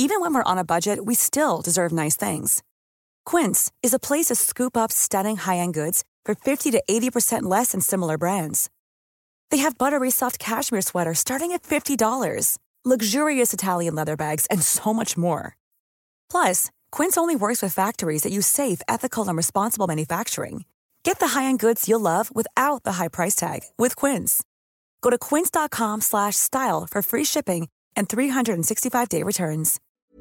even when we're on a budget, we still deserve nice things. Quince is a place to scoop up stunning high-end goods for 50 to 80% less than similar brands. They have buttery soft cashmere sweaters starting at $50, luxurious Italian leather bags, and so much more. Plus, Quince only works with factories that use safe, ethical, and responsible manufacturing. Get the high-end goods you'll love without the high price tag with Quince. Go to quince.com/style for free shipping and 365-day returns.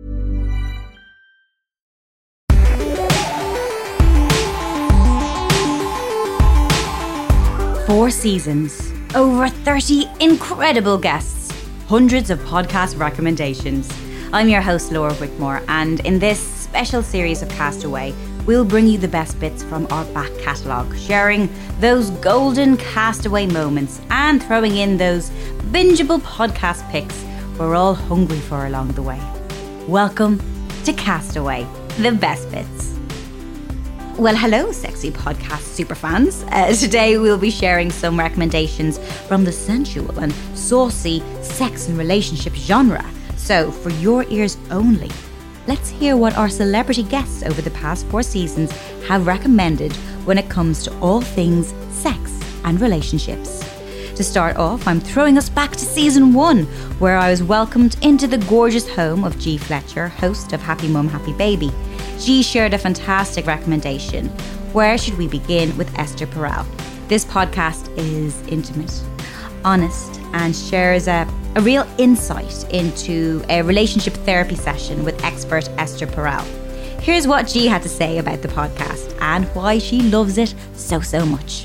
Four seasons, over 30 incredible guests, hundreds of podcast recommendations. I'm your host, Laura Whitmore, and in this special series of Castaway, we'll bring you the best bits from our back catalogue, sharing those golden Castaway moments and throwing in those bingeable podcast picks we're all hungry for along the way. Welcome to Castaway, the best bits. Well, hello, sexy podcast superfans. Today we'll be sharing some recommendations from the sensual and saucy sex and relationship genre. So, for your ears only, let's hear what our celebrity guests over the past 4 seasons have recommended when it comes to all things sex and relationships. To start off, I'm throwing us back to season 1, where I was welcomed into the gorgeous home of G. Fletcher, host of Happy Mum, Happy Baby. G shared a fantastic recommendation. Where should we begin with Esther Perel? This podcast is intimate, honest, and shares a real insight into a relationship therapy session with expert Esther Perel. Here's what G had to say about the podcast and why she loves it so much.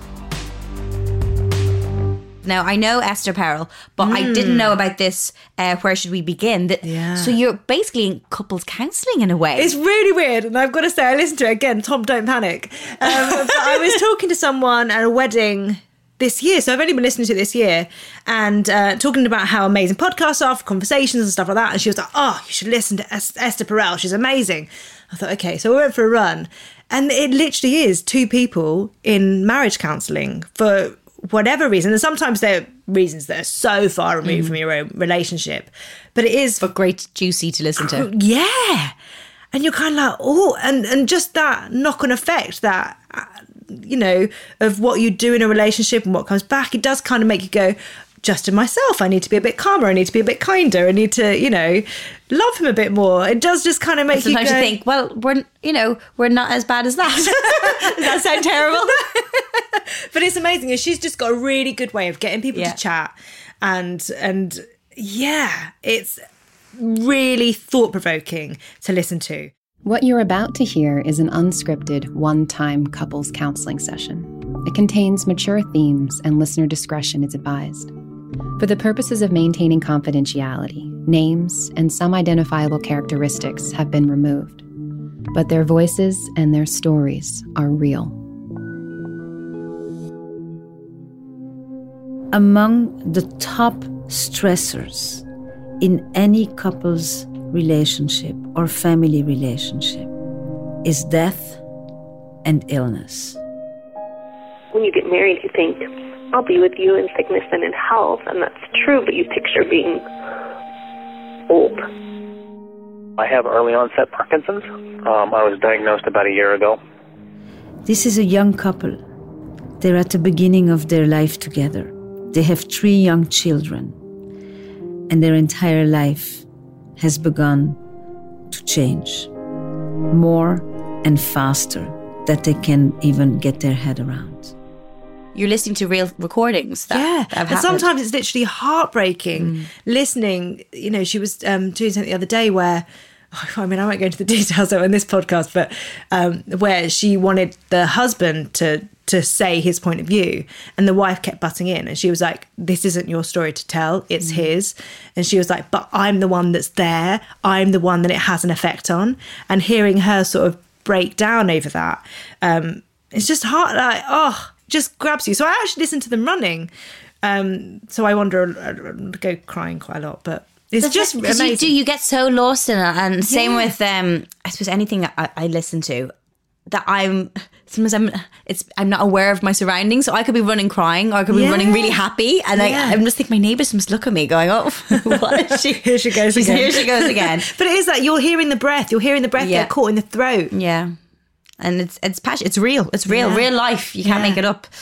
Now, I know Esther Perel, but I didn't know about this, Where Should We Begin? So you're basically in couples counselling in a way. It's really weird. And I've got to say, I listened to it again. Tom, don't panic. But I was talking to someone at a wedding this year. So I've only been listening to it this year and talking about how amazing podcasts are for conversations and stuff like that. And she was like, oh, you should listen to Esther Perel. She's amazing. I thought, okay. So we went for a run. And it literally is 2 people in marriage counselling for whatever reason. And sometimes there are reasons that are so far removed from your own relationship. But it is... But great, juicy to listen to. Yeah. And you're kind of like, oh, and just that knock-on effect that, you know, of what you do in a relationship and what comes back, it does kind of make you go, just in myself, I need to be a bit calmer, I need to be a bit kinder, I need to, you know, love him a bit more. It does just kind of make Sometimes you go... you think, well, we're not as bad as that. Does that sound terrible? But it's amazing. She's just got a really good way of getting people to chat. And yeah, it's really thought-provoking to listen to. What you're about to hear is an unscripted, one-time couples counseling session. It contains mature themes and listener discretion is advised. For the purposes of maintaining confidentiality, names and some identifiable characteristics have been removed. But their voices and their stories are real. Among the top stressors in any couple's relationship or family relationship is death and illness. When you get married, you think, I'll be with you in sickness and in health, and that's true, but you picture being old. I have early onset Parkinson's. I was diagnosed about a year ago. This is a young couple. They're at the beginning of their life together. They have 3 young children, and their entire life has begun to change more and faster than they can even get their head around. You're listening to real recordings that have happened. And sometimes it's literally heartbreaking listening. You know, she was doing something the other day where, I mean, I won't go into the details in this podcast, but where she wanted the husband to say his point of view, and the wife kept butting in, and she was like, this isn't your story to tell, it's his. And she was like, but I'm the one that's there, I'm the one that it has an effect on. And hearing her sort of break down over that, it's just hard, like, just grabs you. So I actually listened to them running, so I go crying quite a lot, but it's just amazing. You get so lost in it. And same with I suppose anything I listen to, that I'm not aware of my surroundings. So I could be running crying, or I could be running really happy, and I'm just thinking my neighbours must look at me going, "Oh, what is she? Here she goes again. Here she goes again." But it is that you're hearing the breath. You're hearing the breath get caught in the throat. Yeah, and it's passion. It's real. It's real. Yeah. Real life. You can't make it up.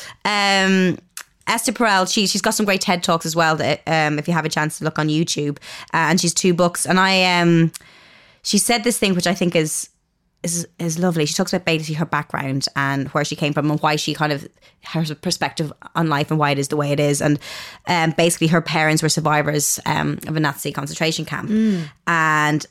Esther Perel, she's got some great TED Talks as well. That if you have a chance to look on YouTube, and she's 2 books. And she said this thing which I think is lovely. She talks about basically her background and where she came from and why she kind of her perspective on life and why it is the way it is. And basically her parents were survivors of a Nazi concentration camp. And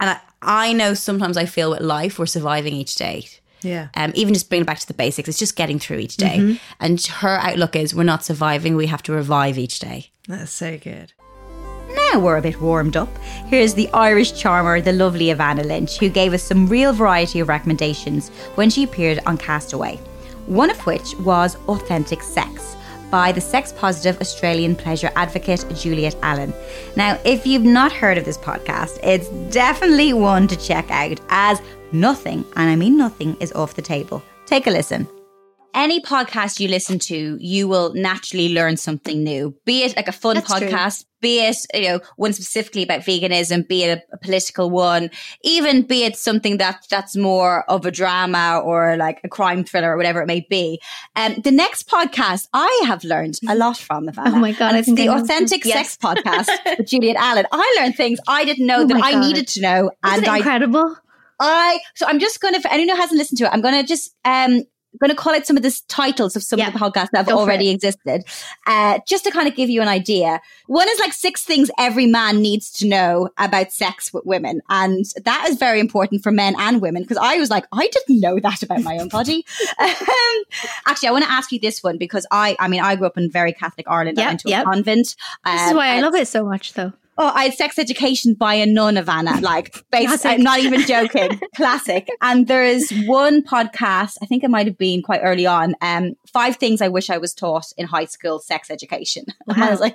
I know sometimes I feel with life we're surviving each day. Yeah. Even just bringing it back to the basics, it's just getting through each day. And her outlook is we're not surviving, we have to revive each day. That's so good. Now we're a bit warmed up. Here's the Irish charmer, the lovely Evanna Lynch, who gave us some real variety of recommendations when she appeared on Castaway. One of which was Authentic Sex by the sex-positive Australian pleasure advocate Juliet Allen. Now, if you've not heard of this podcast, it's definitely one to check out, as nothing, and I mean nothing, is off the table. Take a listen. Any podcast you listen to, you will naturally learn something new. Be it like a fun podcast, be it one specifically about veganism, be it a political one, even be it something that's more of a drama or like a crime thriller or whatever it may be. The next podcast I have learned a lot from, Evanna. Oh my God. And it's the Authentic Sex Podcast with Juliet Allen. I learned things I didn't know that I needed to know. Isn't it incredible? So I'm just going to, for anyone who hasn't listened to it, I'm going to just, going to call out some of the titles of some of the podcasts that have already existed, just to kind of give you an idea. One is like 6 things every man needs to know about sex with women. And that is very important for men and women, because I was like, I didn't know that about my own body. Actually, I want to ask you this one, because I grew up in very Catholic Ireland. I went to a convent. This is why I love it so much, though. Oh, I had sex education by a nun, Evanna, like, I'm not even joking. Classic. And there is one podcast, I think it might have been quite early on, 5 things I wish I was taught in high school sex education. Wow. And I was like,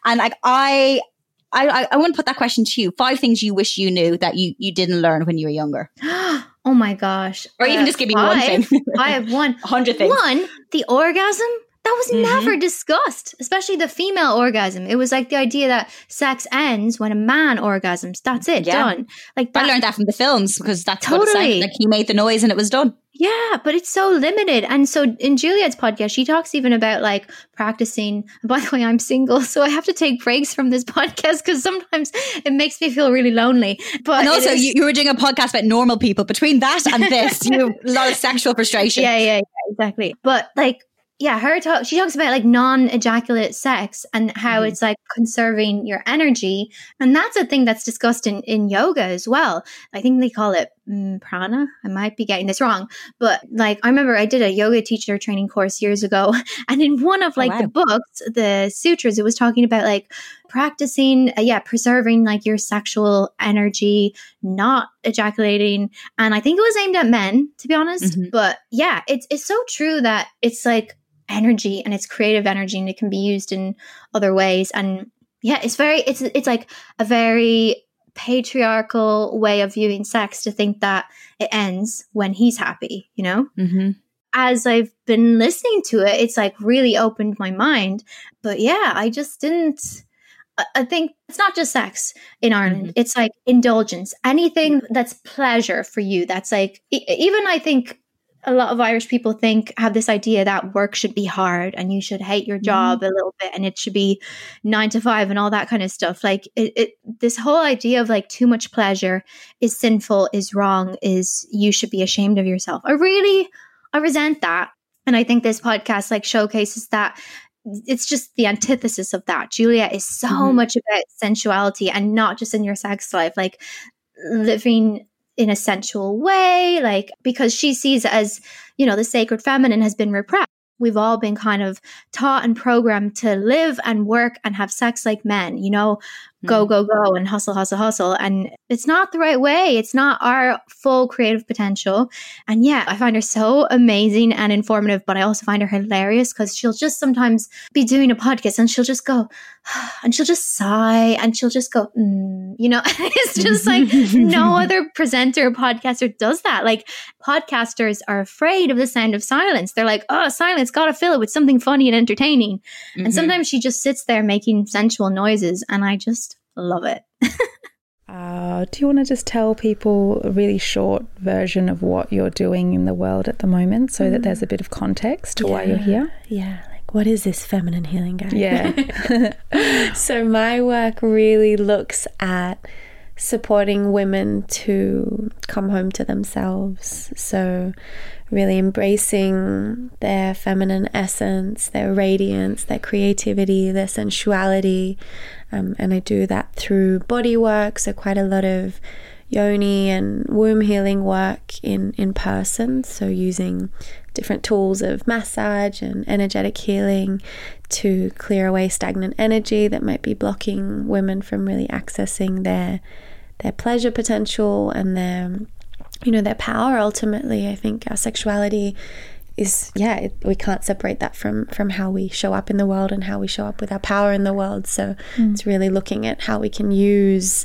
I want to put that question to you. 5 things you wish you knew that you didn't learn when you were younger. Oh my gosh. Or even just give me one thing. I have 100 things. 1, the orgasm. That was never discussed, especially the female orgasm. It was like the idea that sex ends when a man orgasms. That's it, done. Like that. I learned that from the films, because that's what it sounded like. He made the noise and it was done. Yeah, but it's so limited. And so in Juliet's podcast, she talks even about like practicing. And by the way, I'm single, so I have to take breaks from this podcast because sometimes it makes me feel really lonely. But and also, you were doing a podcast about normal people. Between that and this, you have a lot of sexual frustration. Yeah, exactly. But like, yeah, she talks about like non-ejaculate sex and how it's like conserving your energy. And that's a thing that's discussed in yoga as well. I think they call it prana. I might be getting this wrong. But like, I remember I did a yoga teacher training course years ago. And in one of like the books, the sutras, it was talking about like practicing, preserving like your sexual energy, not ejaculating. And I think it was aimed at men, to be honest. But yeah, it's so true that it's like energy, and it's creative energy, and it can be used in other ways. And yeah, it's like a very patriarchal way of viewing sex to think that it ends when he's happy, you know? As I've been listening to it, it's like really opened my mind. But yeah, I think it's not just sex in Ireland. It's like indulgence, anything that's pleasure for you. That's like, even I think a lot of Irish people have this idea that work should be hard and you should hate your job a little bit, and it should be 9 to 5 and all that kind of stuff. Like this whole idea of like too much pleasure is sinful, is wrong, is you should be ashamed of yourself. I resent that. And I think this podcast like showcases that it's just the antithesis of that. Juliet is so much about sensuality, and not just in your sex life, like living in a sensual way, like, because she sees it as, you know, the sacred feminine has been repressed. We've all been kind of taught and programmed to live and work and have sex like men. You know, go, go, go and hustle, hustle, hustle. And it's not the right way. It's not our full creative potential. And yeah, I find her so amazing and informative, but I also find her hilarious because she'll just sometimes be doing a podcast and she'll just go, and she'll just sigh and she'll just go, it's just like no other presenter or podcaster does that. Like podcasters are afraid of the sound of silence. They're like, oh, silence, gotta fill it with something funny and entertaining. Mm-hmm. And sometimes she just sits there making sensual noises and I just love it. Do you want to just tell people a really short version of what you're doing in the world at the moment so that there's a bit of context to why you're here? Yeah. What is this feminine healing guide? Yeah. So my work really looks at supporting women to come home to themselves. So really embracing their feminine essence, their radiance, their creativity, their sensuality. And I do that through body work. So quite a lot of yoni and womb healing work in person. So using different tools of massage and energetic healing to clear away stagnant energy that might be blocking women from really accessing their pleasure potential and their power. Ultimately, I think our sexuality is, we can't separate that from how we show up in the world and how we show up with our power in the world. So it's really looking at how we can use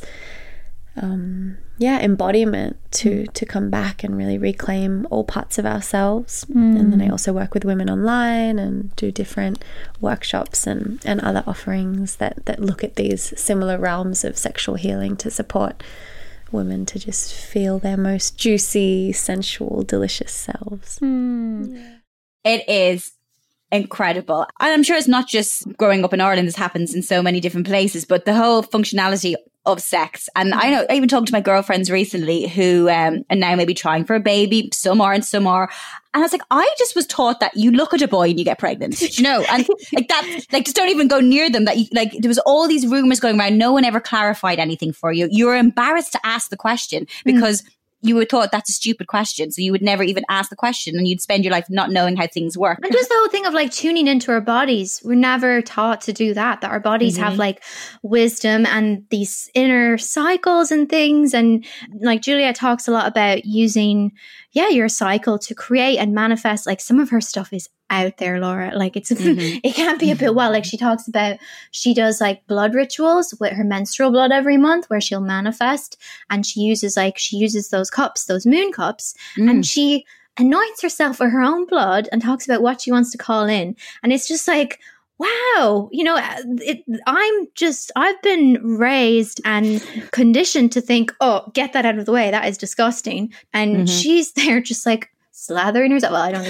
embodiment to come back and really reclaim all parts of ourselves. And then I also work with women online and do different workshops and other offerings that look at these similar realms of sexual healing to support women to just feel their most juicy, sensual, delicious selves. It is incredible. And I'm sure it's not just growing up in Ireland, this happens in so many different places, but the whole functionality of sex. And I know, I even talked to my girlfriends recently who are now maybe trying for a baby. Some are and some are. And I was like, I just was taught that you look at a boy and you get pregnant, and like that, like just don't even go near them. That there was all these rumors going around. No one ever clarified anything for you. You were embarrassed to ask the question because you were taught that's a stupid question. So you would never even ask the question and you'd spend your life not knowing how things work. And just the whole thing of like tuning into our bodies. We're never taught to do that our bodies have like wisdom and these inner cycles and things. And like Juliet talks a lot about using, your cycle to create and manifest. Like some of her stuff is out there, Laura. Like it's it can't be a bit wild. Like she talks about, she does like blood rituals with her menstrual blood every month where she'll manifest, and she uses those cups, those moon cups, and she anoints herself with her own blood and talks about what she wants to call in. And it's just like, wow, I've been raised and conditioned to think, oh, get that out of the way. That is disgusting. And she's there just like slathering herself. Well, I don't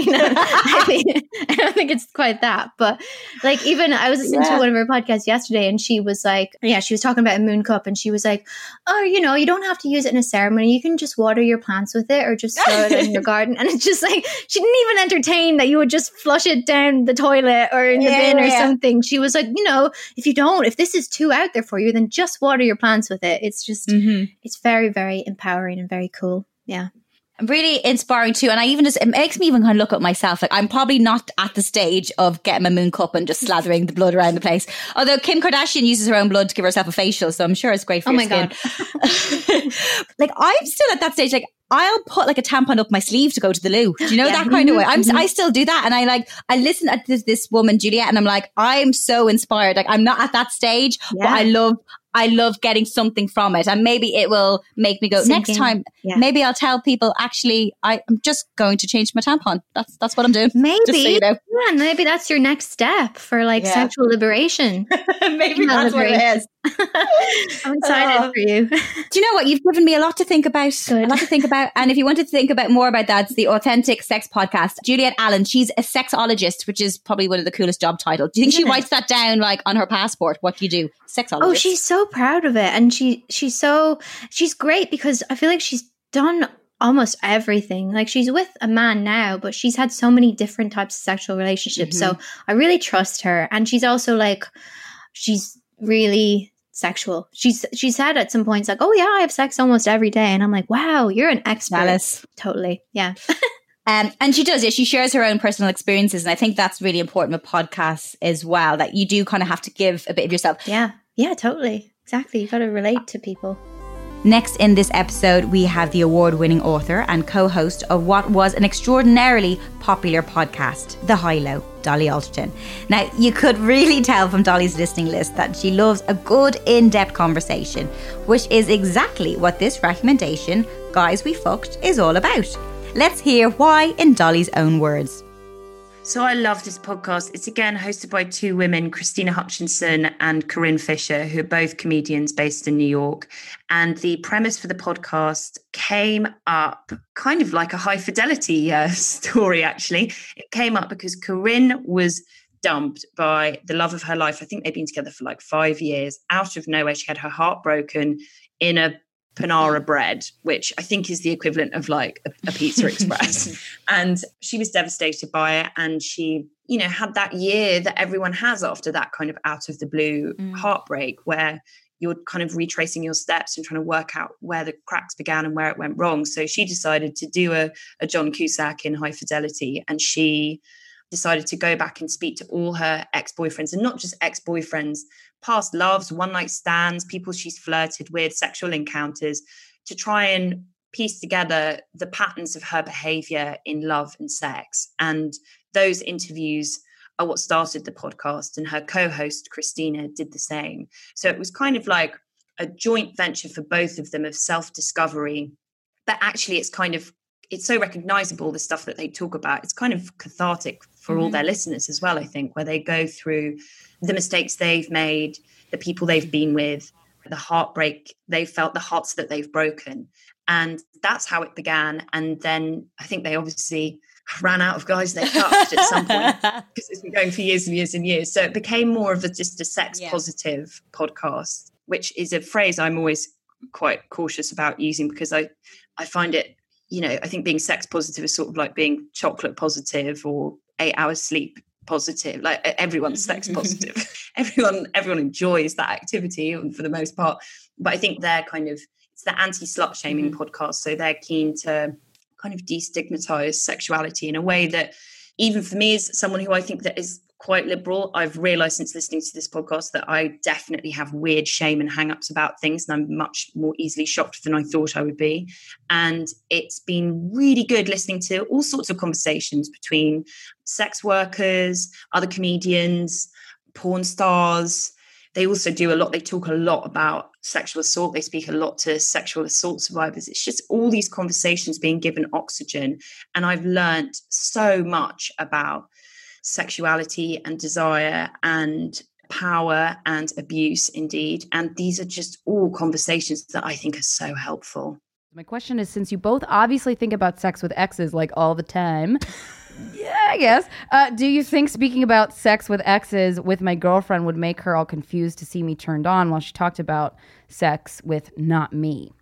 think I don't think it's quite that. But like, even I was listening to one of her podcasts yesterday and she was like, she was talking about a moon cup and she was like, oh, you don't have to use it in a ceremony. You can just water your plants with it or just throw it in your garden. And it's just like, she didn't even entertain that you would just flush it down the toilet or in the bin or something. She was like, if this is too out there for you, then just water your plants with it. It's just, it's very, very empowering and very cool. Yeah. Really inspiring too. And it makes me even kind of look at myself. Like I'm probably not at the stage of getting my moon cup and just slathering the blood around the place. Although Kim Kardashian uses her own blood to give herself a facial. So I'm sure it's great for your skin. God. Like I'm still at that stage. Like I'll put like a tampon up my sleeve to go to the loo. Do you know that kind of way? I still do that. And I listen at this woman, Juliet, and I'm like, I'm so inspired. Like I'm not at that stage, but I love getting something from it. And maybe it will make me go, next time, maybe I'll tell people, actually, I'm just going to change my tampon. That's what I'm doing. Maybe. Just so you know. Yeah, maybe that's your next step for like sexual liberation. Maybe that's what it is. I'm excited for you. Do you know what? You've given me a lot to think about. Good. A lot to think about. And if you wanted to think about more about that, it's the Authentic Sex Podcast. Juliet Allen, she's a sexologist, which is probably one of the coolest job titles. Do you think she writes that down like on her passport? What do you do? Sexologist. Oh, she's so proud of it. And she's great because I feel like she's done almost everything. Like she's with a man now, but she's had so many different types of sexual relationships. So I really trust her. And she's also like, she's really sexual. She's said at some points like, oh yeah, I have sex almost every day. And I'm like, wow, you're an expert. Jealous. Totally. Yeah. And she does, she shares her own personal experiences. And I think that's really important with podcasts as well, that you do kind of have to give a bit of yourself. Yeah, totally. Exactly. You got to relate to people. Next in this episode, we have the award-winning author and co-host of what was an extraordinarily popular podcast, The High Low, Dolly Alderton. Now, you could really tell from Dolly's listening list that she loves a good in-depth conversation, which is exactly what this recommendation, Guys We Fucked, is all about. Let's hear why in Dolly's own words. So I love this podcast. It's again hosted by two women, Christina Hutchinson and Corinne Fisher, who are both comedians based in New York. And the premise for the podcast came up kind of like a high fidelity story, actually. It came up because Corinne was dumped by the love of her life. I think they've been together for like 5 years. Out of nowhere, she had her heart broken in a Panera Bread, which I think is the equivalent of like a Pizza Express. And she was devastated by it. And she, you know, had that year that everyone has after that kind of out of the blue heartbreak, where you're kind of retracing your steps and trying to work out where the cracks began and where it went wrong. So she decided to do a John Cusack in High Fidelity, and she decided to go back and speak to all her ex-boyfriends, and not just ex-boyfriends, past loves, one-night stands, people she's flirted with, sexual encounters, to try and piece together the patterns of her behavior in love and sex. And those interviews are what started the podcast, and her co-host Christina did the same. So it was kind of like a joint venture for both of them of self-discovery, but actually it's so recognizable, the stuff that they talk about. It's kind of cathartic for all their listeners as well, I think, where they go through the mistakes they've made, the people they've been with, the heartbreak they've felt, the hearts that they've broken. And that's how it began. And then I think they obviously ran out of guys they touched at some point, because it's been going for years and years and years. So it became more of just a sex positive podcast, which is a phrase I'm always quite cautious about using, because I find it, you know, I think being sex positive is sort of like being chocolate positive or 8 hours sleep positive. Like everyone's sex positive. Everyone enjoys that activity for the most part. But I think they're it's the anti-slut shaming podcast. So they're keen to kind of destigmatize sexuality in a way that, even for me as someone who I think that is quite liberal, I've realized since listening to this podcast that I definitely have weird shame and hang-ups about things, and I'm much more easily shocked than I thought I would be. And it's been really good listening to all sorts of conversations between sex workers, other comedians, porn stars. They also they talk a lot about sexual assault. They speak a lot to sexual assault survivors. It's just all these conversations being given oxygen. And I've learned so much about sexuality and desire and power and abuse, indeed. And these are just all conversations that I think are so helpful. My question is, since you both obviously think about sex with exes like all the time, yeah, I guess, do you think speaking about sex with exes with my girlfriend would make her all confused to see me turned on while she talked about sex with not me?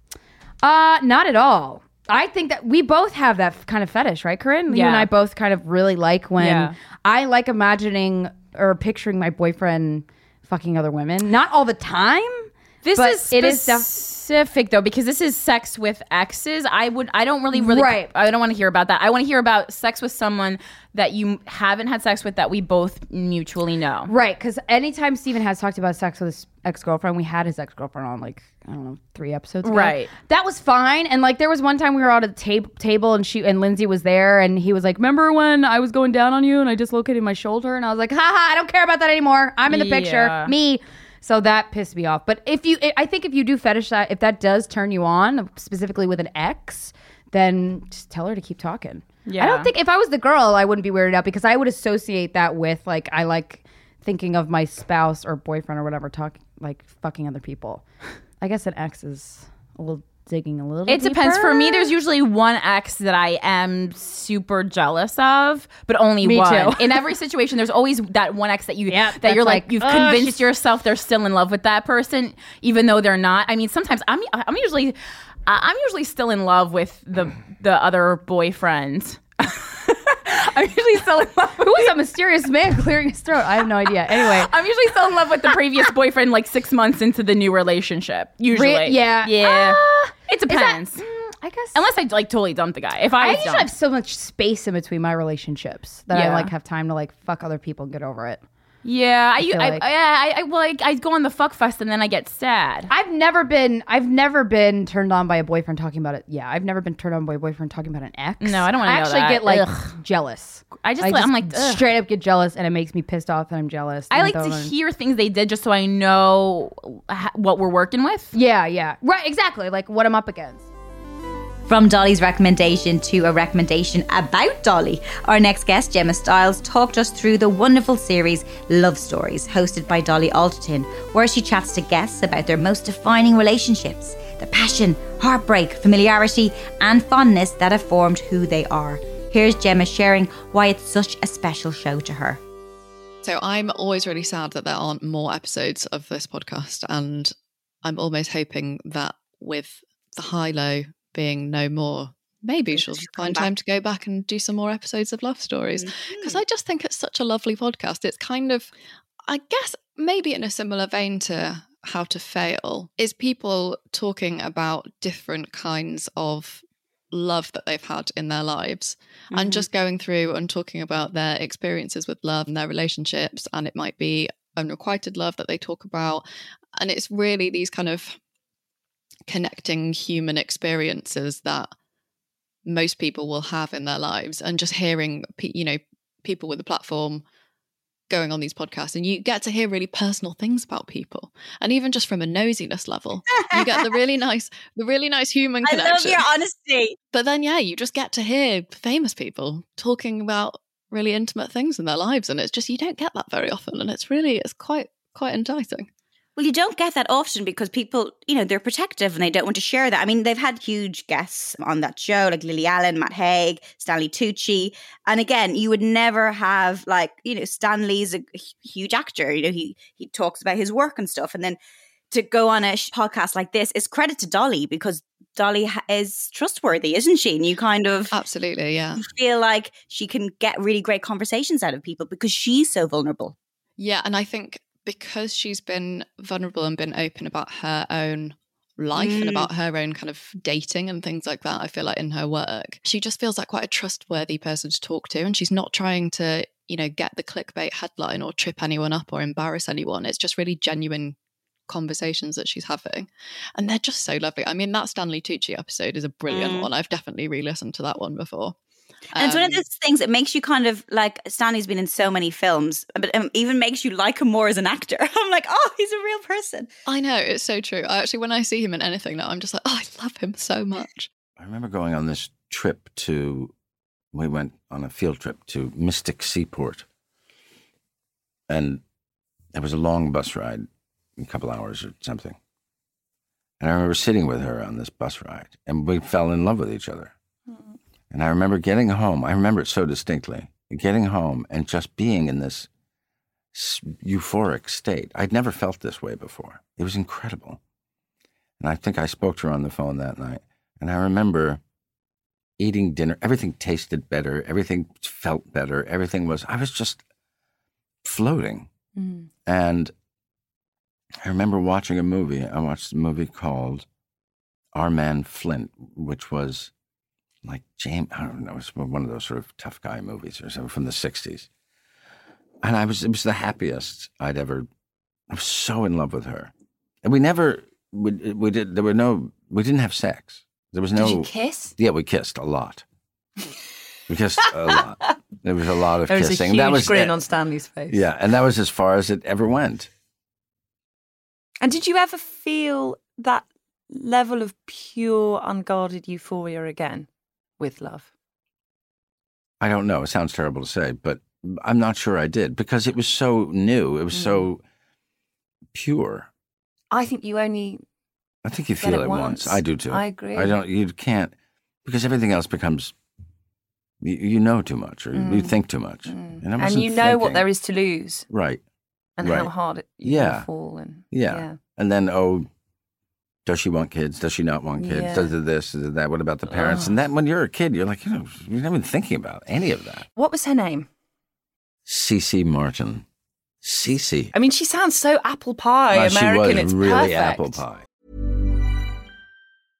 Not at all. I think that we both have that kind of fetish, right, Corinne? Yeah. You and I both kind of really like when I like imagining or picturing my boyfriend fucking other women. Not all the time. This is specific though, because this is sex with exes. I don't really right. I don't want to hear about that. I want to hear about sex with someone that you haven't had sex with that we both mutually know. Right, because anytime Steven has talked about sex with his ex-girlfriend, we had his ex-girlfriend on 3 episodes ago. Right. That was fine. And there was one time we were out at the table and Lindsay was there and he was like, remember when I was going down on you and I dislocated my shoulder? And I was like, haha, I don't care about that anymore. I'm in the picture. Me. So that pissed me off. But I think if you do fetish that, if that does turn you on, specifically with an ex, then just tell her to keep talking. Yeah. I don't think, if I was the girl, I wouldn't be weirded out, because I would associate that with I like thinking of my spouse or boyfriend or whatever fucking other people. I guess an ex is digging a little It deeper. depends. For me, there's usually one ex that I am super jealous of, but only me one. Too. In every situation, there's always that one ex that you're you've convinced yourself they're still in love with that person, even though they're not. I mean, sometimes I'm usually still in love with the other boyfriend. I'm usually still in love. Who is that mysterious man clearing his throat? I have no idea. Anyway, I'm usually still in love with the previous boyfriend 6 months into the new relationship. Usually. Yeah. It depends. I guess. Unless I totally dump the guy. If I usually have so much space in between my relationships that I have time to fuck other people and get over it. Yeah, I go on the fuck fest and then I get sad. I've never been turned on by a boyfriend talking about it. Yeah, I've never been turned on by a boyfriend talking about an ex. No, I don't want to know that. I actually get like jealous. I'm like straight up get jealous, and it makes me pissed off that I'm jealous. I like to hear things they did just so I know what we're working with. Yeah, right, exactly. Like what I'm up against. From Dolly's recommendation to a recommendation about Dolly, our next guest, Gemma Stiles, talked us through the wonderful series Love Stories, hosted by Dolly Alderton, where she chats to guests about their most defining relationships, the passion, heartbreak, familiarity, and fondness that have formed who they are. Here's Gemma sharing why it's such a special show to her. So I'm always really sad that there aren't more episodes of this podcast, and I'm almost hoping that with the high-low being no more, maybe she'll find time to go back and do some more episodes of Love Stories, because I just think it's such a lovely podcast. It's kind of, I guess, maybe in a similar vein to How to Fail, is people talking about different kinds of love that they've had in their lives and just going through and talking about their experiences with love and their relationships. And it might be unrequited love that they talk about, and it's really these kind of connecting human experiences that most people will have in their lives, and just hearing people with a platform going on these podcasts, and you get to hear really personal things about people, and even just from a nosiness level you get the really nice human connection. I love your honesty. But then you just get to hear famous people talking about really intimate things in their lives, and it's just, you don't get that very often, and it's quite enticing. Well, you don't get that often because people, they're protective and they don't want to share that. I mean, they've had huge guests on that show, like Lily Allen, Matt Haig, Stanley Tucci. And again, you would never have Stanley's a huge actor. He talks about his work and stuff. And then to go on a podcast like this is credit to Dolly, because Dolly is trustworthy, isn't she? And you kind of... Absolutely, yeah. You feel like she can get really great conversations out of people because she's so vulnerable. Yeah, and I think because she's been vulnerable and been open about her own life and about her own kind of dating and things like that, I feel like in her work, she just feels like quite a trustworthy person to talk to. And she's not trying to, get the clickbait headline or trip anyone up or embarrass anyone. It's just really genuine conversations that she's having. And they're just so lovely. I mean, that Stanley Tucci episode is a brilliant one. I've definitely re-listened to that one before. And it's one of those things that makes you kind of like, Stanley's been in so many films, but even makes you like him more as an actor. I'm like, oh, he's a real person. I know, it's so true. When I see him in anything now, I'm just like, oh, I love him so much. I remember going on this trip we went on a field trip to Mystic Seaport. And it was a long bus ride, a couple hours or something. And I remember sitting with her on this bus ride, and we fell in love with each other. And I remember getting home. I remember it so distinctly. Getting home and just being in this euphoric state. I'd never felt this way before. It was incredible. And I think I spoke to her on the phone that night. And I remember eating dinner. Everything tasted better. Everything felt better. I was just floating. Mm-hmm. And I remember watching a movie. I watched a movie called Our Man Flint, which was like James, I don't know, it's one of those sort of tough guy movies or something from the 60s. And it was the happiest I was so in love with her. And we didn't have sex. There was no... Did you kiss? Yeah, we kissed a lot. We kissed a lot. There was a lot of kissing. There was a huge grin on Stanley's face. Yeah, and that was as far as it ever went. And did you ever feel that level of pure, unguarded euphoria again? With love? I don't know. It sounds terrible to say, but I'm not sure I did, because it was so new. It was so pure. I think you feel it once. I do too. I agree. You can't, because everything else becomes, you know too much, or you think too much. And you know what there is to lose. Right. And how hard you will fall. And, yeah. And then, does she want kids? Does she not want kids? Yeah. Does this? Does that? What about the parents? And then when you're a kid, you're like, you're not even thinking about any of that. What was her name? Cece Martin. Cece. I mean, she sounds so apple pie American. She was it's really perfect. apple pie.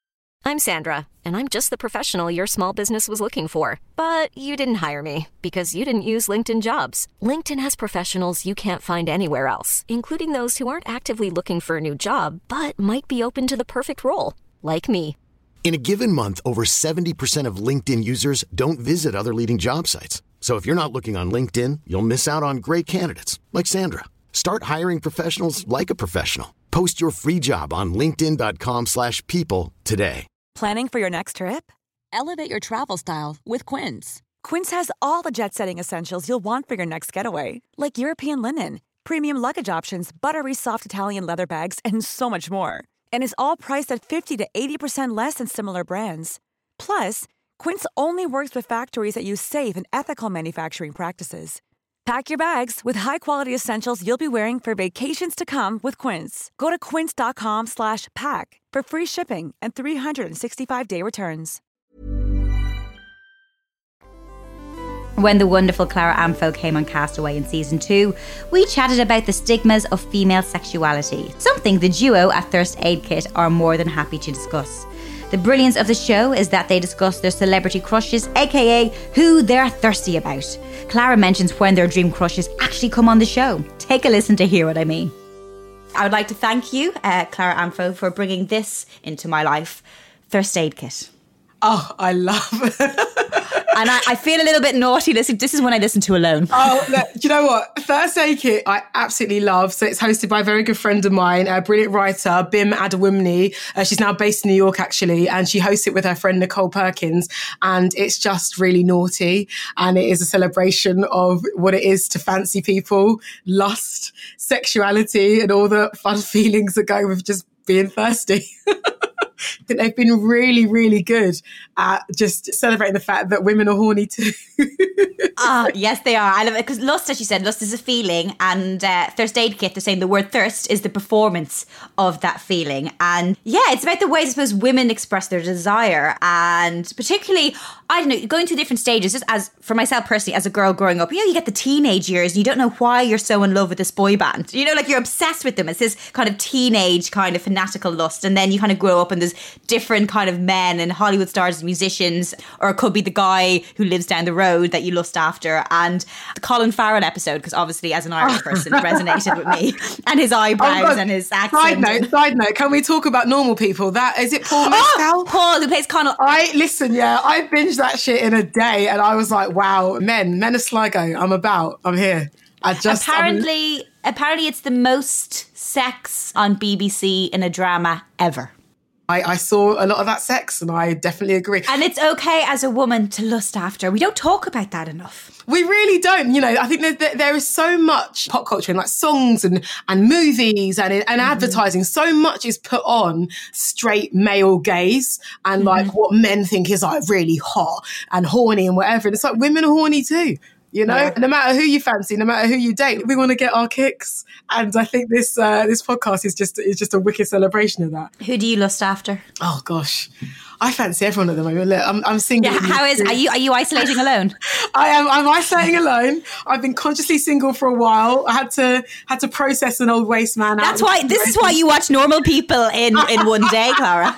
I'm Sandra, and I'm just the professional your small business was looking for. But you didn't hire me because you didn't use LinkedIn Jobs. LinkedIn has professionals you can't find anywhere else, including those who aren't actively looking for a new job, but might be open to the perfect role, like me. In a given month, over 70% of LinkedIn users don't visit other leading job sites. So if you're not looking on LinkedIn, you'll miss out on great candidates like Sandra. Start hiring professionals like a professional. Post your free job on linkedin.com/people today. Planning for your next trip? Elevate your travel style with Quince. Quince has all the jet-setting essentials you'll want for your next getaway, like European linen, premium luggage options, buttery soft Italian leather bags, and so much more. And is all priced at 50 to 80% less than similar brands. Plus, Quince only works with factories that use safe and ethical manufacturing practices. Pack your bags with high-quality essentials you'll be wearing for vacations to come with Quince. Go to quince.com/pack for free shipping and 365-day returns. When the wonderful Clara Amfo came on Castaway in season 2, we chatted about the stigmas of female sexuality, something the duo at Thirst Aid Kit are more than happy to discuss. The brilliance of the show is that they discuss their celebrity crushes, aka who they're thirsty about. Clara mentions when their dream crushes actually come on the show. Take a listen to hear what I mean. I would like to thank you, Clara Amfo, for bringing this into my life, Thirst Aid Kit. Oh, I love it. And I feel a little bit naughty. This is when I listen to alone. Oh, look, you know what? Thirst Aid Kit, I absolutely love. So it's hosted by a very good friend of mine, a brilliant writer, Bim Adewumne. She's now based in New York, actually, and she hosts it with her friend Nicole Perkins. And it's just really naughty. And it is a celebration of what it is to fancy people, lust, sexuality, and all the fun feelings that go with just being thirsty. I think they've been really, really good at just celebrating the fact that women are horny too. Yes, they are. I love it because lust, as you said, lust is a feeling, and Thirst Aid Kit, they're saying the word thirst is the performance of that feeling. And yeah, it's about the ways, I suppose, women express their desire, and particularly, I don't know, going through different stages. Just as for myself personally, as a girl growing up, you get the teenage years and you don't know why you're so in love with this boy band. Like you're obsessed with them. It's this kind of teenage kind of fanatical lust, and then you kind of grow up and there's different kind of men and Hollywood stars and musicians, or it could be the guy who lives down the road that you lust after. And the Colin Farrell episode, because obviously as an Irish person resonated with me, and his eyebrows and his accent. Side note, can we talk about normal people? That is it Paul Mescal? Paul, who plays Connell. I binged that shit in a day and I was like, wow, men of Sligo, I'm here. Apparently it's the most sex on BBC in a drama ever. I saw a lot of that sex and I definitely agree. And it's okay as a woman to lust after. We don't talk about that enough. We really don't. I think there is so much pop culture and like songs and movies and advertising. So much is put on straight male gaze and like what men think is like really hot and horny and whatever. And it's like women are horny too. No matter who you fancy, no matter who you date, we want to get our kicks. And I think this podcast is just a wicked celebration of that. Who do you lust after? Oh gosh, I fancy everyone at the moment. Look, I'm single. Yeah, are you isolating alone? I'm isolating alone. I've been consciously single for a while. I had to process an old waste man. This is why you watch Normal People in one day, Clara.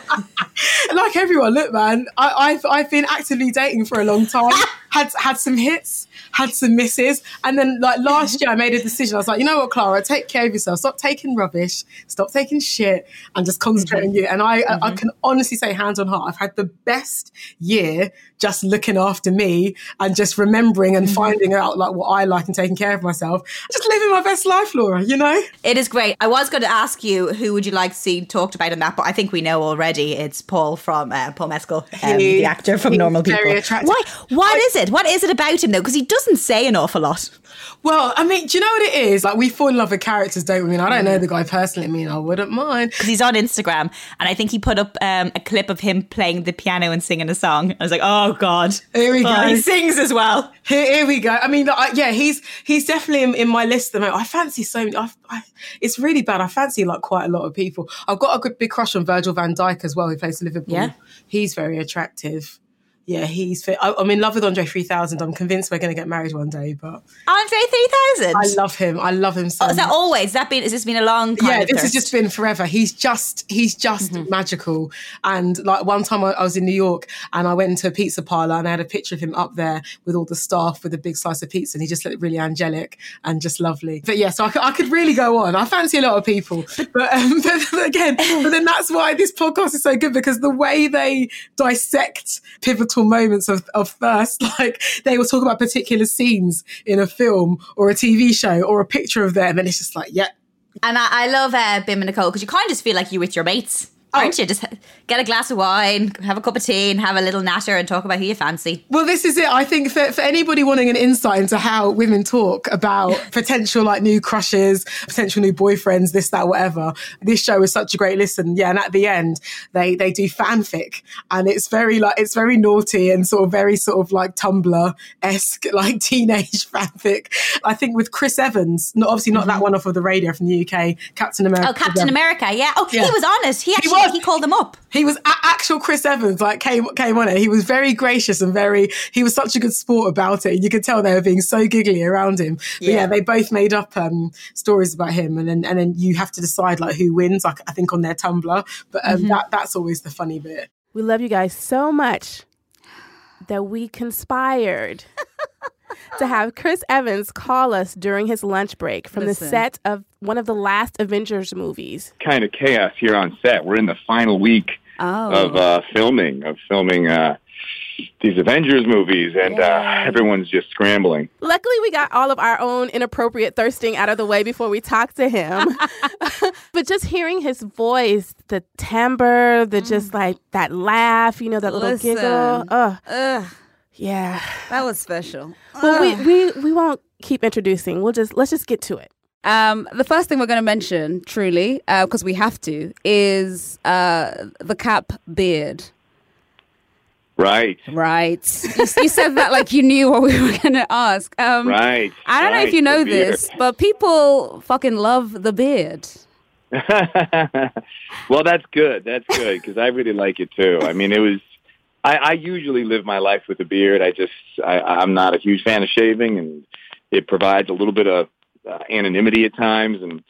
Like everyone, look, man, I've been actively dating for a long time. Had some hits, had some misses, and then like last year I made a decision. I was like, you know what, Clara, take care of yourself. Stop taking rubbish, stop taking shit, and just concentrate on you. And I can honestly say, hand on heart, I've had the best year just looking after me and just remembering and finding out like what I like and taking care of myself. Just living my best life, Laura. It is great. I was going to ask you who would you like to see talked about in that, but I think we know already. It's Paul from Paul Mescal, the actor from Normal People. Very attractive. Why is it? What is it about him though? Because he doesn't say an awful lot. Well, I mean, do you know what it is? Like we fall in love with characters, don't we? I don't know the guy personally. I wouldn't mind. Because he's on Instagram and I think he put up a clip of him playing the piano and singing a song. I was like, oh God. Here we go. He sings as well. Here we go. I mean, he's definitely in my list. I fancy so many. It's really bad. I fancy like quite a lot of people. I've got a big crush on Virgil van Dijk as well, who plays for Liverpool. Yeah. He's very attractive. Yeah, he's fit. I'm in love with Andre 3000. I'm convinced we're going to get married one day. But Andre 3000. I love him. I love him so. Is that much. always? Has this been a long time? Yeah, this has just been forever. He's just magical. And like one time I was in New York and I went into a pizza parlor and I had a picture of him up there with all the staff with a big slice of pizza, and he just looked really angelic and just lovely. But yeah, so I could really go on. I fancy a lot of people, but then that's why this podcast is so good, because the way they dissect pivotal moments of Thirst, like they will talk about particular scenes in a film or a TV show or a picture of them, and it's just like, yeah. And I love Bim and Nicole, because you kind of just feel like you're with your mates. Aren't you? Just get a glass of wine, have a cup of tea and have a little natter and talk about who you fancy. Well, this is it. I think for anybody wanting an insight into how women talk about potential like new crushes, potential new boyfriends, this, that, whatever, this show is such a great listen. Yeah, and at the end, they do fanfic, and it's very naughty and sort of like Tumblr-esque, like teenage fanfic. I think with Chris Evans, not that one off of the radio from the UK, Captain America. Oh, Captain America, yeah. Oh, yeah. He was honest. He called them up. He was actual Chris Evans, like came on it. He was very gracious and he was such a good sport about it. You could tell they were being so giggly around him. But yeah, they both made up stories about him, and then you have to decide like who wins. Like I think on their Tumblr, but that's always the funny bit. We love you guys so much that we conspired to have Chris Evans call us during his lunch break from the set of one of the last Avengers movies. Kind of chaos here on set. We're in the final week of filming these Avengers movies, and everyone's just scrambling. Luckily, we got all of our own inappropriate thirsting out of the way before we talked to him. But just hearing his voice, the timbre, just like that laugh, that little giggle. Yeah. That was special. Well, we won't keep introducing. Let's just get to it. The first thing we're going to mention, truly, because we have to, is the Cap beard. Right. You said that like you knew what we were going to ask. Right. I don't know if you know this, but people fucking love the beard. Well, that's good. Because I really like it too. I mean, I usually live my life with a beard. I'm not a huge fan of shaving, and it provides a little bit of anonymity at times. And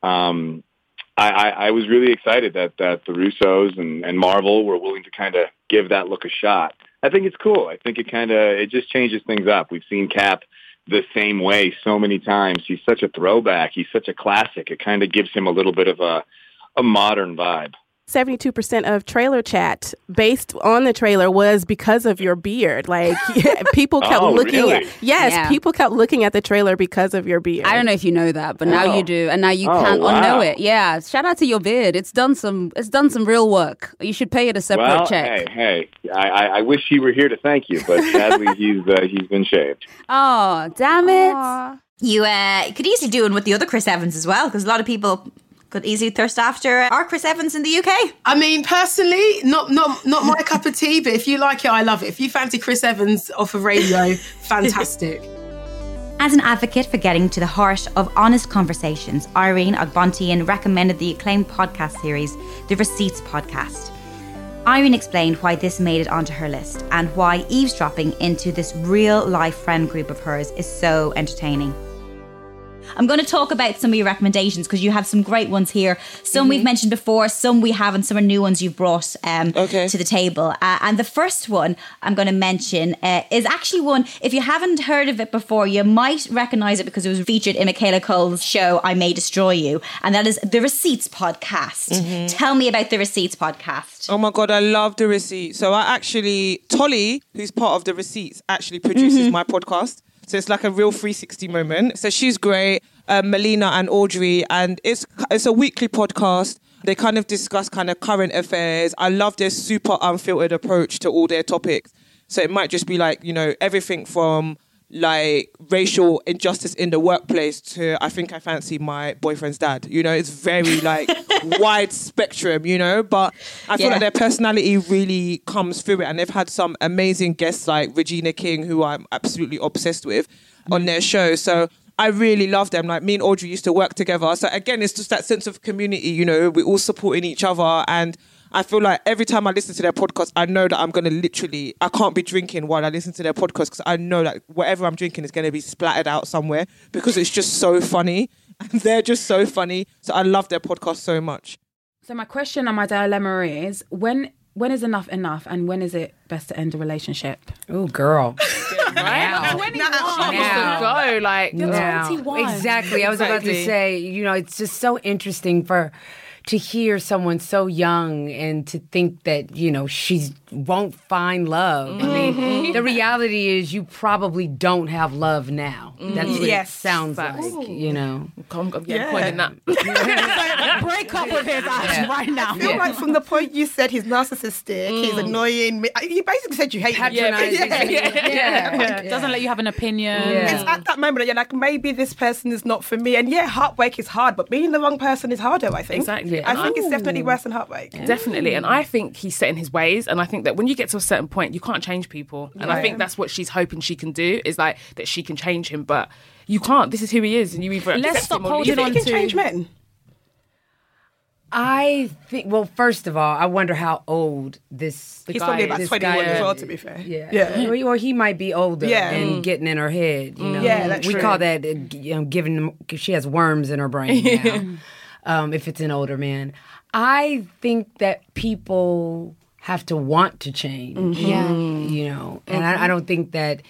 I was really excited that the Russos and Marvel were willing to kind of give that look a shot. I think it's cool. I think it just changes things up. We've seen Cap the same way so many times. He's such a throwback. He's such a classic. It kind of gives him a little bit of a modern vibe. 72% of trailer chat based on the trailer was because of your beard. Like people kept looking really? People kept looking at the trailer because of your beard. I don't know if you know that, but now you do, and now you can't unknow it. Yeah, shout out to your beard. It's done some real work. You should pay it a separate check. Hey, I wish he were here to thank you, but sadly he's been shaved. Oh, damn it! You could easily do it with the other Chris Evans as well, because a lot of people could easily thirst after our Chris Evans in the UK. I mean, personally, not my cup of tea, but if you like it, I love it. If you fancy Chris Evans off of radio, fantastic. As an advocate for getting to the heart of honest conversations, Irene Ogbontian recommended the acclaimed podcast series, The Receipts Podcast. Irene explained why this made it onto her list and why eavesdropping into this real-life friend group of hers is so entertaining. I'm going to talk about some of your recommendations because you have some great ones here. Some we've mentioned before, some we haven't, some are new ones you've brought to the table. And the first one I'm going to mention is actually one, if you haven't heard of it before, you might recognise it because it was featured in Michaela Cole's show, I May Destroy You. And that is The Receipts Podcast. Tell me about The Receipts Podcast. Oh my God, I love The Receipts. So Tolly, who's part of The Receipts, actually produces my podcast. So it's like a real 360 moment. So she's great, Melina and Audrey, and it's a weekly podcast. They kind of discuss kind of current affairs. I love their super unfiltered approach to all their topics. So it might just be like, everything from like racial injustice in the workplace to I think I fancy my boyfriend's dad. It's very like wide spectrum, but I feel like their personality really comes through it, and they've had some amazing guests like Regina King, who I'm absolutely obsessed with, on their show. So I really love them. Like me and Audrey used to work together. So again, it's just that sense of community, we're all supporting each other, and I feel like every time I listen to their podcast, I know that I'm going to I can't be drinking while I listen to their podcast because I know that whatever I'm drinking is going to be splattered out somewhere because it's just so funny. And they're just so funny. So I love their podcast so much. So my question and my dilemma is, when is enough and when is it best to end a relationship? Oh, girl. Right? 21. Go, like, you're 21. Exactly. I was about to say, it's just so interesting to hear someone so young and to think that, she won't find love. I mean, the reality is you probably don't have love now. That's what it sounds like, I'm pointing that. Break up with his ass right now. I feel like from the point you said he's narcissistic, he's annoying. You basically said you hate him. Doesn't let you have an opinion. It's at that moment that you're like, maybe this person is not for me. And heartbreak is hard, but being the wrong person is harder, I think. Exactly. I think it's definitely worse than heartbreak. Definitely. And I think he's set in his ways. And I think that when you get to a certain point, you can't change people. And I think that's what she's hoping she can do, is like that she can change him. But you can't. This is who he is. And you either let's stop holding on to... You can change men? I think, well, first of all, I wonder how old he's probably about 21 as well, to be fair. Yeah. Or he might be older and getting in her head. Yeah, that's we true. call that giving them, she has worms in her brain now. If it's an older man. I think that people have to want to change. And I don't think that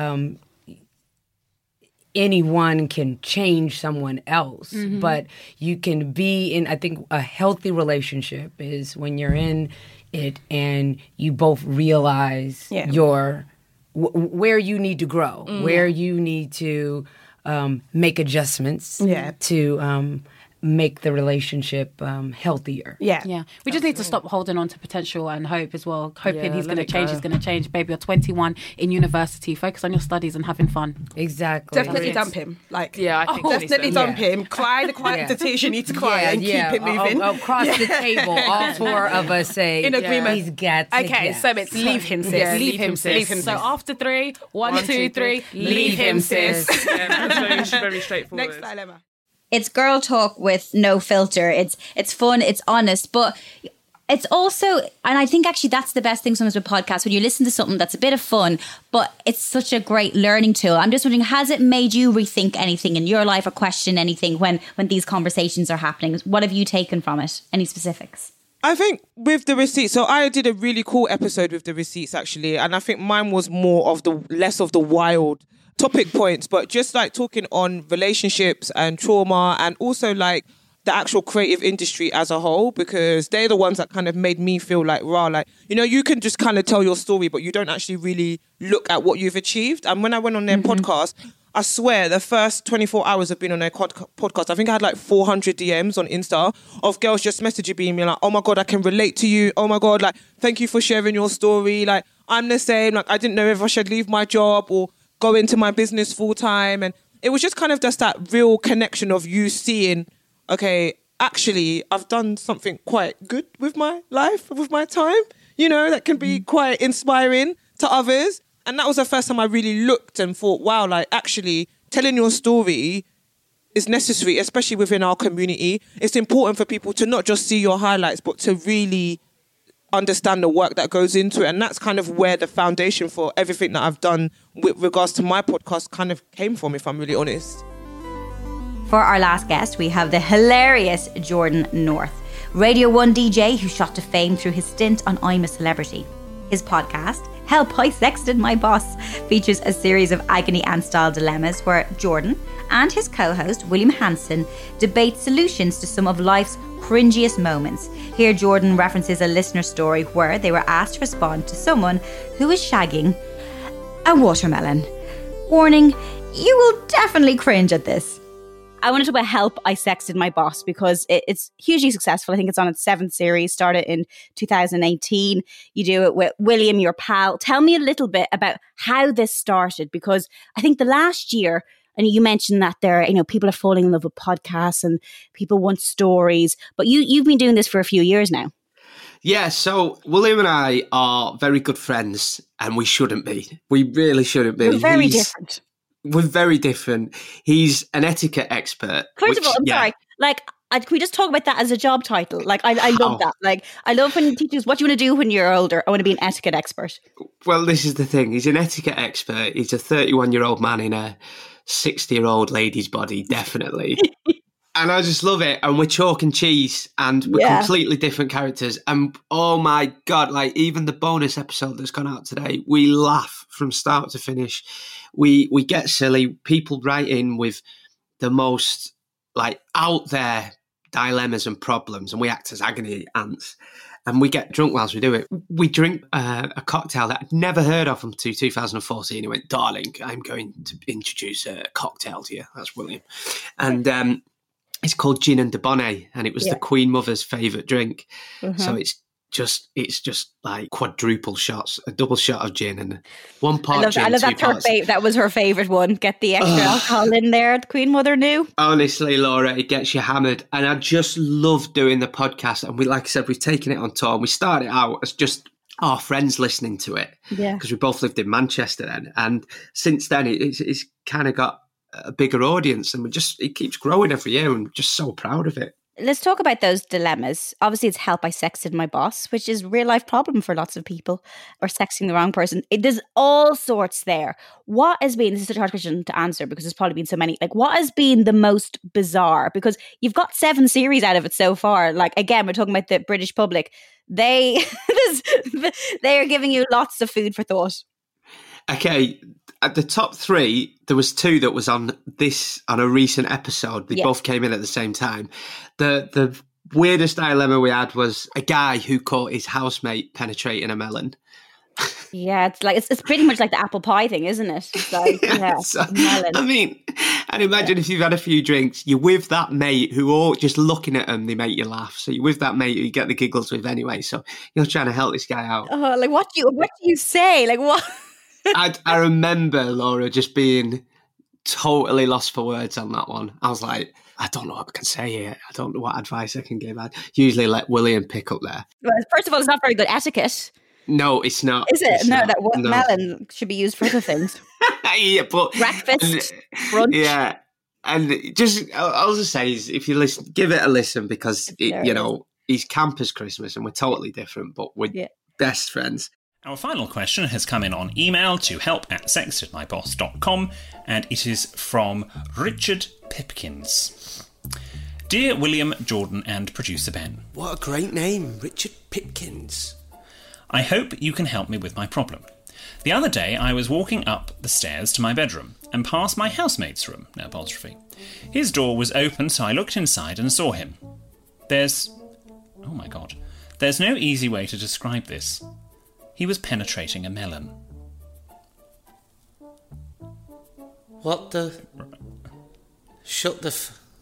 anyone can change someone else, but you can be in, I think a healthy relationship is when you're in it and you both realize your where you need to grow, where you need to make adjustments to make the relationship healthier. Yeah. We just need to stop holding on to potential and hope as well. Hoping he's going to change. Baby, you're 21 in university. Focus on your studies and having fun. Exactly. Definitely dump him. I think definitely dump him. Cry the quiet tears you need to cry and keep it moving. Across the table, all four of us say in agreement. He's got to Okay, so it's leave him, sis. Leave him, sis. So after 3, 1, 2, 3, leave him, sis. Very straightforward. Next dilemma. It's girl talk with no filter. It's fun, it's honest, but it's also, and I think actually that's the best thing sometimes with podcasts, when you listen to something that's a bit of fun, but it's such a great learning tool. I'm just wondering, has it made you rethink anything in your life or question anything when these conversations are happening? What have you taken from it? Any specifics? I think with the receipts, so I did a really cool episode with the receipts actually, and I think mine was more of less of the wild topic points, but just like talking on relationships and trauma and also like the actual creative industry as a whole, because they're the ones that kind of made me feel like, you can just kind of tell your story, but you don't actually really look at what you've achieved. And when I went on their podcast, I swear the first 24 hours of being on their podcast, I think I had like 400 DMs on Insta of girls just messaging me like, oh my God, I can relate to you. Oh my God, like, thank you for sharing your story. Like, I'm the same. Like, I didn't know if I should leave my job or go into my business full time. And it was just kind of just that real connection of you seeing, okay, actually, I've done something quite good with my life, with my time, that can be quite inspiring to others. And that was the first time I really looked and thought, wow, like actually telling your story is necessary, especially within our community. It's important for people to not just see your highlights, but to really understand the work that goes into it. And that's kind of where the foundation for everything that I've done with regards to my podcast kind of came from, if I'm really honest. For our last guest, we have the hilarious Jordan North, Radio 1 DJ who shot to fame through his stint on I'm a Celebrity. His podcast, Help, I Sexted My Boss, features a series of agony and style dilemmas where Jordan and his co-host William Hanson debate solutions to some of life's cringiest moments. Here Jordan references a listener story where they were asked to respond to someone who is shagging a watermelon. Warning, you will definitely cringe at this. I want to talk about Help, I Sexted My Boss because it's hugely successful. I think it's on its 7th series, started in 2018. You do it with William, your pal. Tell me a little bit about how this started, because I think the last year, and you mentioned that people are falling in love with podcasts and people want stories, but you've been doing this for a few years now. Yeah, so William and I are very good friends, and we shouldn't be. We really shouldn't be. We're very different. We're very different. He's an etiquette expert. First of all, I'm sorry. Like, can we just talk about that as a job title? Like, I love that. Like, I love when teachers, what do you want to do when you're older? I want to be an etiquette expert. Well, this is the thing. He's an etiquette expert. He's a 31-year-old man in a 60-year-old lady's body, definitely. And I just love it. And we're chalk and cheese, and we're completely different characters. And oh my God, like even the bonus episode that's gone out today, we laugh from start to finish. We get silly. People write in with the most like out there dilemmas and problems, and we act as agony ants. And we get drunk whilst we do it. We drink a cocktail that I'd never heard of until 2014. He went, darling, I'm going to introduce a cocktail to you. That's William. And it's called Gin and Debonnaire, and it was the Queen Mother's favourite drink. So it's just like quadruple shots, a double shot of gin and one part gin. I love that was her favourite one. Get the extra alcohol in there. The Queen Mother knew. Honestly, Laura, it gets you hammered. And I just love doing the podcast. And like I said, we've taken it on tour. And we started out as just our friends listening to it. Yeah. Because we both lived in Manchester then. And since then, it's kind of got a bigger audience, and it keeps growing every year, and we're just so proud of it. Let's talk about those dilemmas. Obviously, it's help I sexted my boss, which is a real life problem for lots of people, or sexting the wrong person. There's all sorts there. What has been, this is such a hard question to answer because there's probably been so many, like what has been the most bizarre? Because you've got 7 series out of it so far. Like, again, we're talking about the British public. They are giving you lots of food for thought. Okay, at the top 3, there was 2 that was on a recent episode. They both came in at the same time. The weirdest dilemma we had was a guy who caught his housemate penetrating a melon. Yeah, it's pretty much like the apple pie thing, isn't it? It's like, melon. I mean, and imagine if you've had a few drinks, you're with that mate who all just looking at them, they make you laugh. So you're with that mate who you get the giggles with anyway. So you're trying to help this guy out. Oh, like what do you say? Like what? I remember, Laura, just being totally lost for words on that one. I was like, I don't know what I can say here. I don't know what advice I can give. I'd usually let William pick up there. Well, first of all, it's not very good etiquette. No, it's not. Is it? No, that melon should be used for other things. Yeah, but breakfast, brunch. Yeah, and I'll just say is if you listen, give it a listen because he's campus Christmas and we're totally different, but we're best friends. Our final question has come in on email to help@sextedmyboss.com, and it is from Richard Pipkins. Dear William, Jordan and producer Ben. What a great name, Richard Pipkins. I hope you can help me with my problem. The other day I was walking up the stairs to my bedroom and past my housemate's room, no apostrophe. His door was open, so I looked inside and saw him. There's no easy way to describe this. He was penetrating a melon. What the... Shut the...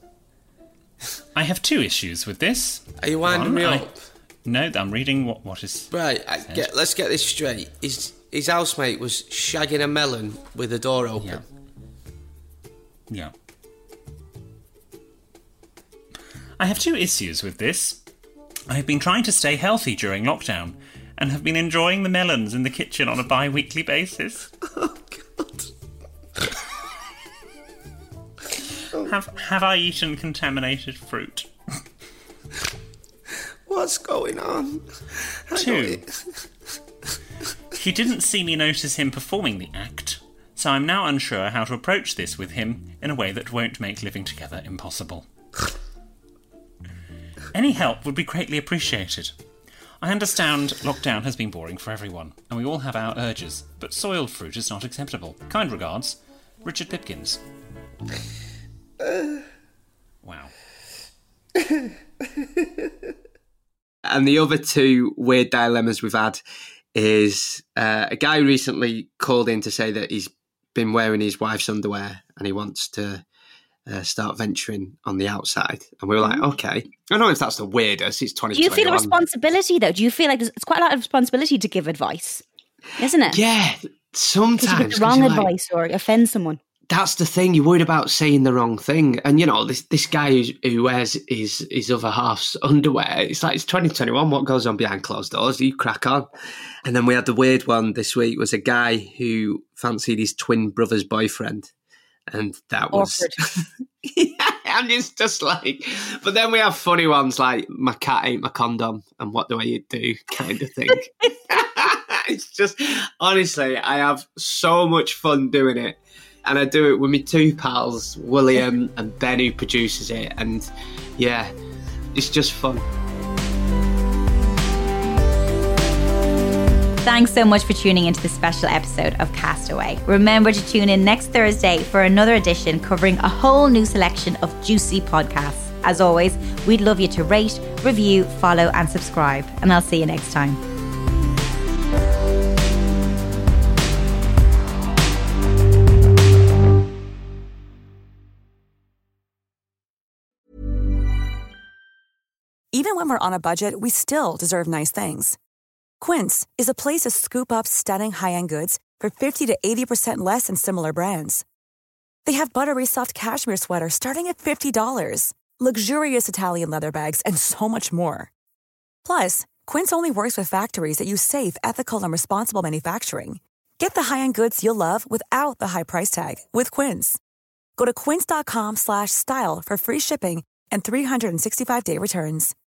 I have 2 issues with this. Are you winding me up? No, I'm reading what is... Right, let's get this straight. His housemate was shagging a melon with the door open. Yeah. I have 2 issues with this. I have been trying to stay healthy during lockdown and have been enjoying the melons in the kitchen on a bi-weekly basis. Oh, God. Have I eaten contaminated fruit? What's going on? 2. He didn't see me notice him performing the act, so I'm now unsure how to approach this with him in a way that won't make living together impossible. Any help would be greatly appreciated. I understand lockdown has been boring for everyone, and we all have our urges, but soiled fruit is not acceptable. Kind regards, Richard Pipkins. Wow. And the other 2 weird dilemmas we've had is a guy recently called in to say that he's been wearing his wife's underwear and he wants to start venturing on the outside. And we were like, okay. I don't know if that's the weirdest. It's 2021. Do you feel a responsibility, though? Do you feel like it's quite a lot of responsibility to give advice, isn't it? Yeah, sometimes. Because you give the wrong advice or offend someone. That's the thing. You're worried about saying the wrong thing. And, this guy who wears his other half's underwear, it's like, it's 2021. What goes on behind closed doors? You crack on. And then we had the weird one this week was a guy who fancied his twin brother's boyfriend. And that was... And it's just like, but then we have funny ones like my cat ate my condom and what do I do kind of thing. It's just, honestly, I have so much fun doing it. And I do it with my two pals, William and Ben, who produces it. And yeah, it's just fun. Thanks so much for tuning into this special episode of Castaway. Remember to tune in next Thursday for another edition covering a whole new selection of juicy podcasts. As always, we'd love you to rate, review, follow and subscribe. And I'll see you next time. Even when we're on a budget, we still deserve nice things. Quince is a place to scoop up stunning high-end goods for 50 to 80% less than similar brands. They have buttery soft cashmere sweaters starting at $50, luxurious Italian leather bags, and so much more. Plus, Quince only works with factories that use safe, ethical, and responsible manufacturing. Get the high-end goods you'll love without the high price tag with Quince. Go to quince.com/style for free shipping and 365-day returns.